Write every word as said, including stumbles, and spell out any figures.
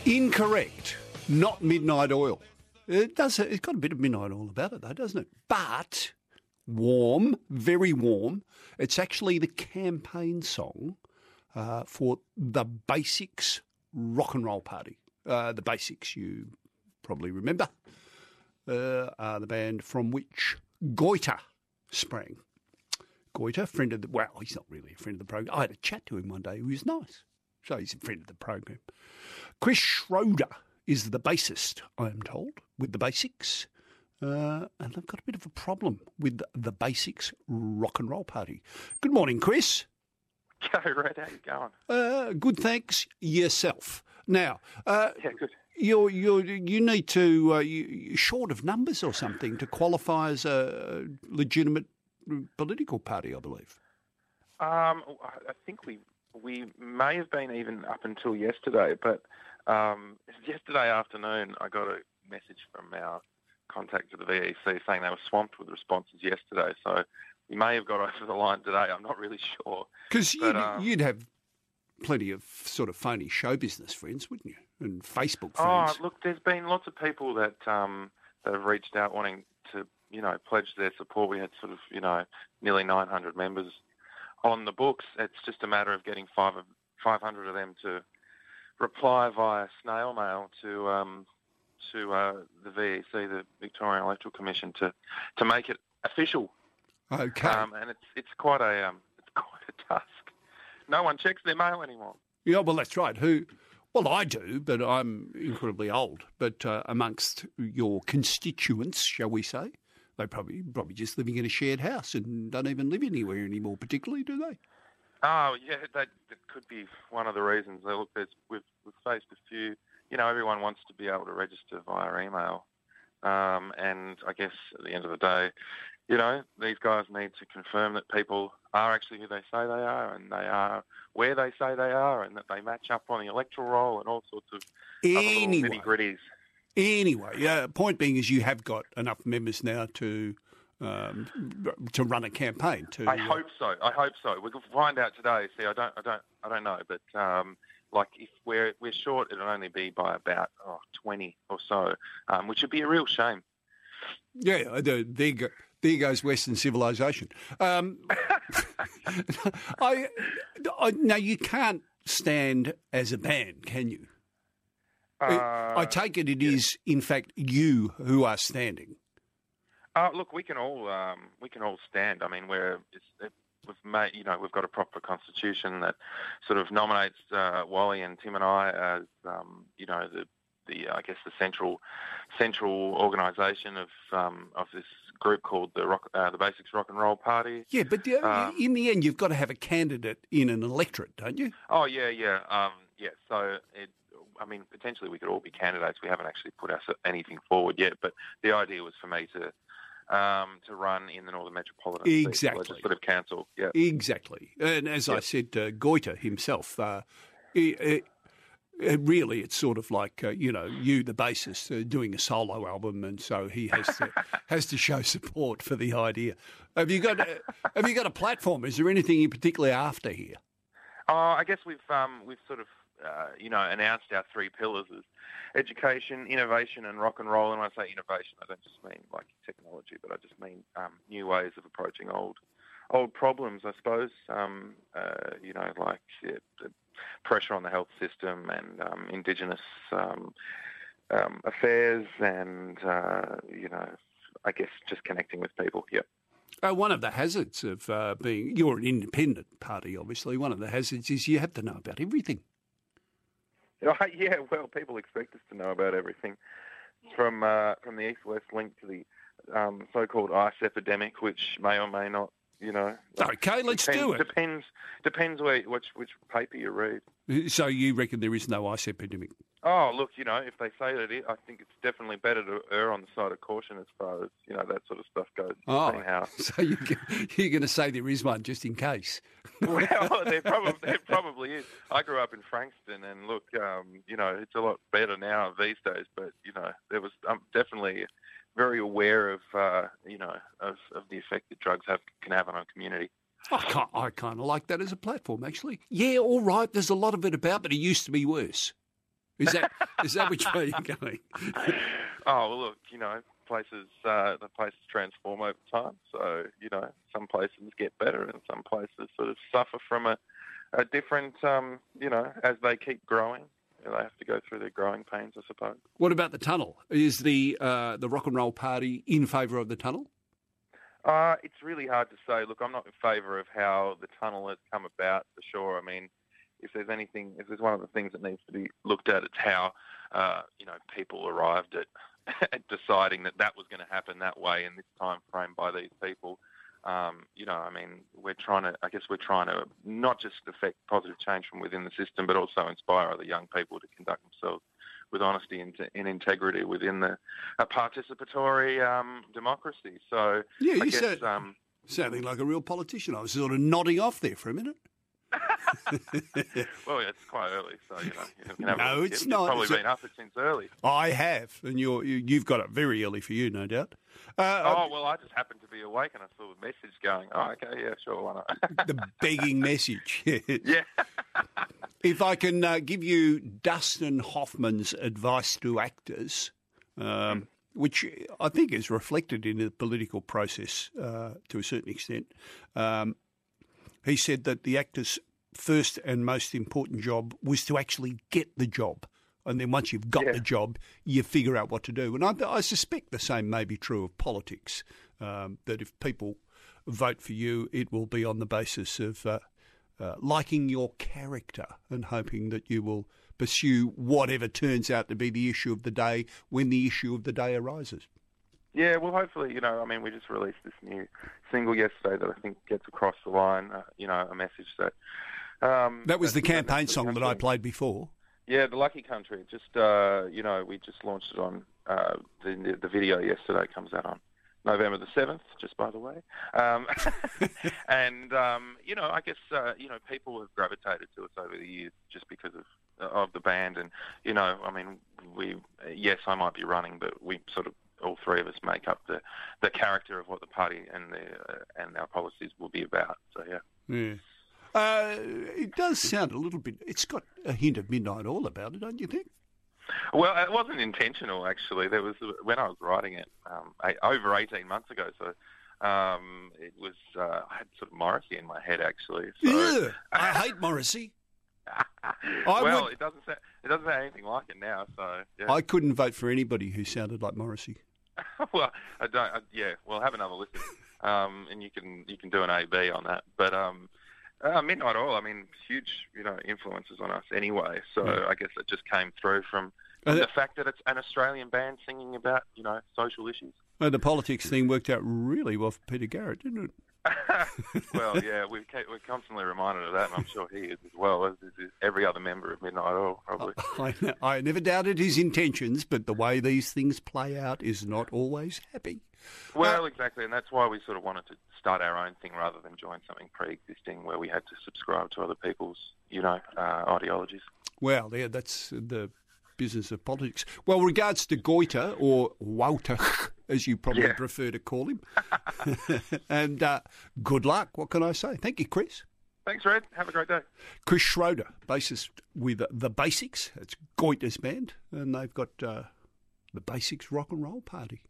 Incorrect. Not Midnight Oil. It does. It's got a bit of Midnight Oil about it, though, doesn't it? But warm, very warm. It's actually the campaign song uh, for the Basics Rock and Roll Party. Uh, the Basics, you probably remember, uh, are the band from which Goiter sprang. Goiter, friend of the, well, he's not really a friend of the program. I had a chat to him one day. He was nice. So he's a friend of the program. Chris Schroeder is the bassist, I am told, with the Basics. Uh, and they've got a bit of a problem with the Basics Rock and Roll Party. Good morning, Chris. G'day, Red. How you going? Uh, good, thanks. Yourself. Now, uh, yeah, good. You're, you're, you need to, uh, you, you're short of numbers or something to qualify as a legitimate political party, I believe. Um, I think we we may have been even up until yesterday, but um, yesterday afternoon I got a message from our contact at the V E C saying they were swamped with responses yesterday, so we may have got over the line today. I'm not really sure. Because you'd, um, you'd have plenty of sort of phony show business friends, wouldn't you? And Facebook friends. Oh, look, there's been lots of people that um, that have reached out wanting to, you know, pledge their support. We had sort of, you know, nearly nine hundred members on the books. It's just a matter of getting five of, five hundred of them to reply via snail mail to um, to uh, the V E C, the Victorian Electoral Commission, to, to make it official. Okay. Um, and it's it's quite a um, it's quite a task. No one checks their mail anymore. Yeah, well, that's right. Who? Well, I do, but I'm incredibly old. But uh, amongst your constituents, shall we say, they probably probably just living in a shared house and don't even live anywhere anymore, particularly, do they? Oh, yeah, that, that could be one of the reasons. Look, there's, we've, we've faced a few. You know, everyone wants to be able to register via email. Um, and I guess at the end of the day, you know, these guys need to confirm that people are actually who they say they are and they are where they say they are and that they match up on the electoral roll and all sorts of anyway, other nitty-gritties. Anyway, uh, point being is you have got enough members now to um, to run a campaign. To I hope so. I hope so. We'll find out today. See, I don't, I don't, I don't know, but um, like if we're we're short, it'll only be by about oh, twenty or so, um, which would be a real shame. Yeah, there, there, go, there goes Western civilization. Um, I, I now you can't stand as a band, can you? Uh, I take it it yeah. is, in fact, you who are standing. Uh, look, we can all um, we can all stand. I mean, we're it's, it, we've made you know we've got a proper constitution that sort of nominates uh, Wally and Tim and I as um, you know the the I guess the central central organisation of um, of this group called the Rock, uh, the Basics Rock and Roll Party. Yeah, but uh, um, in the end, you've got to have a candidate in an electorate, don't you? Oh yeah, yeah, um, yeah. So it. I mean, potentially we could all be candidates. We haven't actually put our, anything forward yet, but the idea was for me to um, to run in the Northern Metropolitan exactly. Legislative Council. Yeah, exactly. And as yeah. I said, uh, Goiter himself, uh, it, it, it really, it's sort of like uh, you know, you, the bassist, uh, doing a solo album, and so he has to has to show support for the idea. Have you got uh, Have you got a platform? Is there anything you're particularly after here? Oh, I guess we've um, we've sort of. Uh, you know, announced our three pillars as education, innovation, and rock and roll. And when I say innovation, I don't just mean like technology, but I just mean um, new ways of approaching old, old problems. I suppose. Um, uh, you know, like yeah, the pressure on the health system and um, Indigenous um, um, affairs, and uh, you know, I guess just connecting with people. Yeah. Uh, one of the hazards of uh, being you're an independent party, obviously. One of the hazards is you have to know about everything. Yeah, well, people expect us to know about everything, from uh, from the East-West link to the um, so-called ice epidemic, which may or may not, you know. Okay, let's depends, do it. Depends depends where, which which paper you read. So you reckon there is no ice epidemic? Oh, look, you know, if they say that it, I think it's definitely better to err on the side of caution as far as, you know, that sort of stuff goes. Oh, how. So you're, you're going to say there is one just in case? Well, there probably, there probably is. I grew up in Frankston, and look, um, you know, it's a lot better now these days, but, you know, there was I'm definitely very aware of, uh, you know, of, of the effect that drugs have can have on our community. I, can't, I kind of like that as a platform, actually. Yeah, all right, there's a lot of it about, but it used to be worse. Is that is that which way you're going? Oh, well, look, you know, places, uh, the places transform over time. So, you know, some places get better and some places sort of suffer from a, a different, um, you know, as they keep growing. They have to go through their growing pains, I suppose. What about the tunnel? Is the uh, the Rock and Roll Party in favour of the tunnel? Uh, it's really hard to say. Look, I'm not in favour of how the tunnel has come about, for sure. I mean, if there's anything, if there's one of the things that needs to be looked at, it's how, uh, you know, people arrived at, at deciding that that was going to happen that way in this time frame by these people. Um, you know, I mean, we're trying to, I guess we're trying to not just affect positive change from within the system, but also inspire other young people to conduct themselves with honesty and, and integrity within the a participatory um, democracy. So, yeah, I you guess, said, um, sounding like a real politician. I was sort of nodding off there for a minute. Well, yeah, it's quite early, so you know. You can have No, a, it's you've not. Probably It's a- been up since early. I have, and you're, you, you've got it very early for you, no doubt. Uh, Oh well, I just happened to be awake and I saw the message going. Oh, okay, yeah, sure, why not? the begging message. Yeah. If I can uh, give you Dustin Hoffman's advice to actors, um, which I think is reflected in the political process uh, to a certain extent, um, he said that the actor's first and most important job was to actually get the job. And then once you've got Yeah. the job, you figure out what to do. And I, I suspect the same may be true of politics, um, that if people vote for you, it will be on the basis of uh, uh, liking your character and hoping that you will pursue whatever turns out to be the issue of the day when the issue of the day arises. Yeah, well, hopefully, you know, I mean, we just released this new single yesterday that I think gets across the line, uh, you know, a message that... Um, That was the that- campaign that- song that I played before. Yeah, The Lucky Country. Just, uh, you know, we just launched it on, uh, the, the video yesterday comes out on November the seventh, just by the way. Um, and, um, you know, I guess, uh, you know, people have gravitated to us over the years just because of of the band. And, you know, I mean, we, yes, I might be running, but we sort of, all three of us make up the, the character of what the party and the uh, and our policies will be about. So, yeah. Yeah. Uh, it does sound a little bit... It's got a hint of Midnight Oil about it, don't you think? Well, it wasn't intentional, actually. There was when I was writing it um, eight, over eighteen months ago. So um, it was uh, I had sort of Morrissey in my head, actually. So, Yeah, I hate Morrissey. I well, would- it doesn't sound, it doesn't sound anything like it now. So yeah. I couldn't vote for anybody who sounded like Morrissey. well, I don't. I, yeah, well, have another listen, um, and you can you can do an A B on that. But um, uh, Midnight Oil, I mean, huge, you know, influences on us anyway. So Yeah. I guess it just came through from, Uh, from the fact that it's an Australian band singing about, you know, social issues. Uh, the politics thing worked out really well for Peter Garrett, didn't it? Well, yeah, we we're constantly reminded of that, and I'm sure he is as well, as is every other member of Midnight Oil, probably. I, I never doubted his intentions, but the way these things play out is not always happy. Well, exactly, and that's why we sort of wanted to start our own thing rather than join something pre-existing where we had to subscribe to other people's, you know, uh, ideologies. Well, yeah, that's the business of politics. Well, regards to Goiter, or Wouter, as you probably Yeah. prefer to call him, and uh, good luck. What can I say? Thank you, Chris. Thanks, Red. Have a great day. Chris Schroeder, bassist with The Basics. It's Goiter's band, and they've got uh, The Basics Rock and Roll Party.